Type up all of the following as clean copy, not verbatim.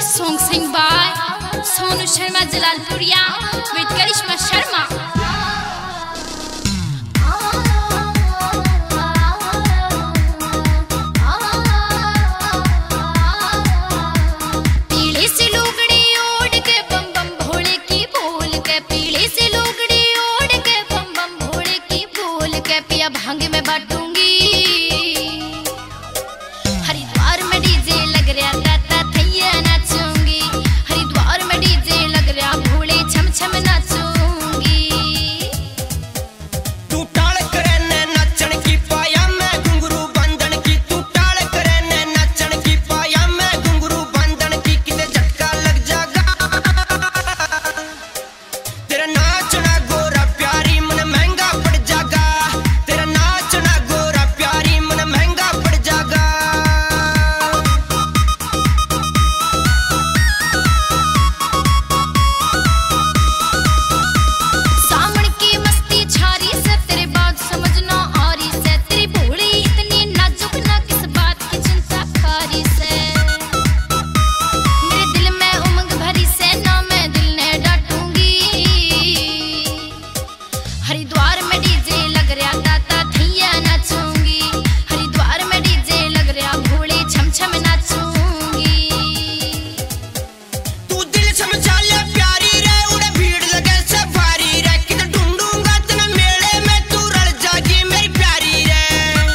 Song sing by Sonu Sharma Jalalpuria with Karishma Sharma. पीले से लुगड़ी ओढ़ के बम बम भोले की बोल के, पीले से लुगड़ी ओढ़ के बम बम भोले की बोल के, पिया भांग में बांटूंगी। हरिद्वार में डीजे लग रहा ताता थैया नाचूंगी, हरिद्वार में डीजे लग रहा भोले छम छम नाचूंगी। तू टाल करे ने नाचन की पाया मैं घुंघरू बंधन की, तू टाल करे ने नाचन की पाया मैं घुंघरू बंधन की, किते झटका लग जागा तेरा नाचना गोरा प्यारी मन महंगा पड़ जागा, तेरा नाचना गोरा प्यारी मन महंगा पड़ जागा। सावन की मस्ती छारी से तेरे बात समझना आरी से, तेरी भोली इतनी नाजुक ना किस बात की चिंता कारी से। मेरे दिल में उमंग भरी से ना मैं दिल ने डांटूंगी। हरिद्वार में डीजे लग रहा ताता थैया नाचूंगी, हरिद्वार में डीजे लग रहा भोले छम छम नाचूंगी। तू दिल समझा ले प्यारी रे उड़े भीड़ लगे सफारी रे, किधर ढूंढूंगा तेरे मेले में तू रल जागी मेरी प्यारी रे।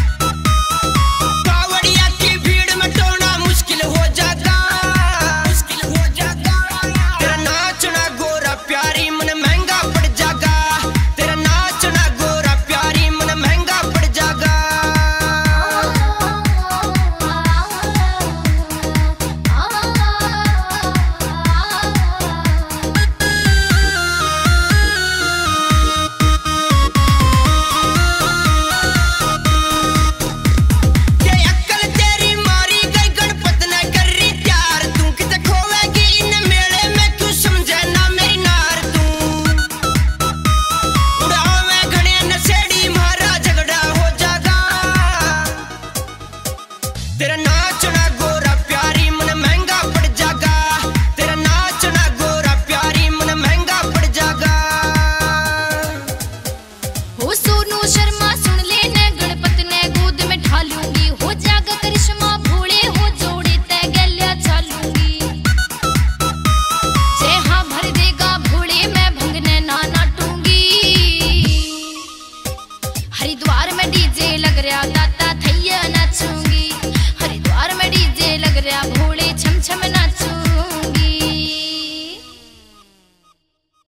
कावड़िया की भीड़ में टोना मुश्किल हो जागा, मुश्किल हो जागा। तेरा नाचना गोरा प्यारी मन महंगा पड़ जागा, तेरा नाचना गोरा प्यारी मन महंगा पड़ जागा। के अक्कल तेरी मारी गई गणपत न कर रही त्यार, तू किते खोवेगी इन मेले में तू समझे ना मेरी नार। तू उड़ावे घने नशेड़ी मारा झगड़ा हो जागा, तेरा नाचना गोरा प्यारी मन महंगा पड़ जागा, तेरा नाचना गोरा प्यारी मन महंगा पड़ जागा। हो सोनू शर्मा सुन लेने गणपत ने गोद में ढालूंगी, हो जागा करिश्मा भोले हो जोड़े तय गल्या चालूंगी। जय हाँ भर देगा भोले मैं भंगने ना नाटूंगी। हरिद्वार में डीजे लग रहा दाता